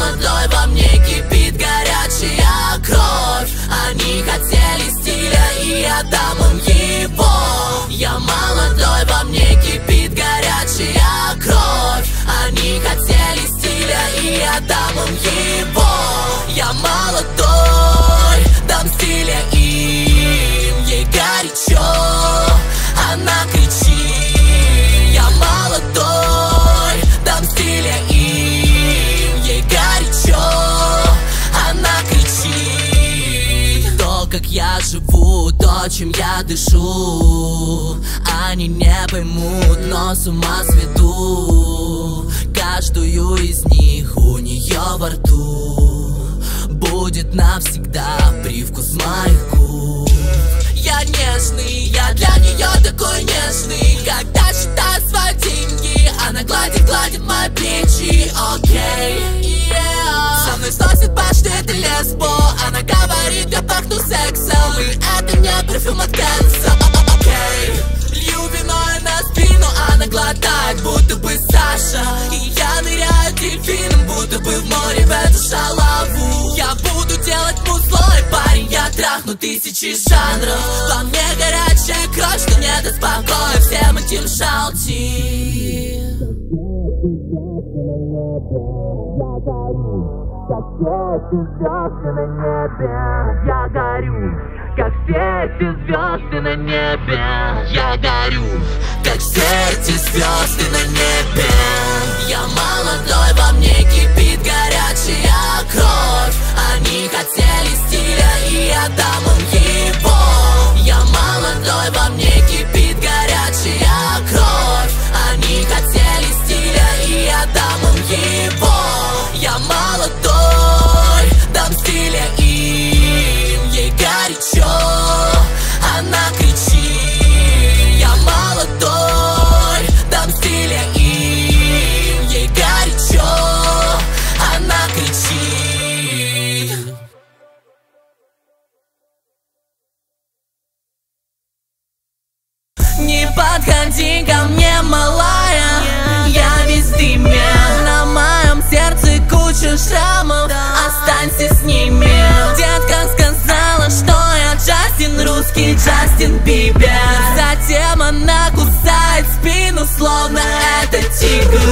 молодой, во мне кипит горячая кровь. Они хотели стиля, и я дам им его. Я молодой, во мне кипит горячая кровь. Они хотели стиля, и я дам им его. Я молодой, дам стиля им. Ей горячо, она кричит. Я молодой, дам стиля им. Ей горячо, она кричит. То, как я живу, то, чем я дышу, они не поймут, но с ума сведу. Каждую из них у нее во рту будет навсегда привкус моих губ. Я нежный, я для нее такой нежный. Когда считаю свои деньги, она гладит мои плечи. Окей, со мной сносит башню, это лесбо. Она говорит, я пахну сексом, и это не парфюм от Кэнса. Окей, лью вино на спину, она глотает, будто бы Саша. И я ныряю дельфином, будто бы в море в эту шалаву. Я буду делать музло, и парень, я трахну тысячи жанров. Во мне горячая кровь, что не даст покоя всем этим жалти. Я горю, как все эти звезды на небе. Я горю, как все эти звезды на небе. Я молодой, во мне кипит горячая кровь. Они хотели стиля, и я дам им его. Я молодой, во мне кипит горячая кровь. Они хотели стиля, и я дам им его. Я молодой, дам стиля им. Ей горячо, она кричит. Я молодой, дам стиля им. Ей горячо, она кричит. Не подходи ко мне, малая, я весь дыме. На моем сердце куча шрамов, останься с ними. Детка сказала, что я Джастин, русский Джастин Бибер. Затем она кусает спину, словно это тигр.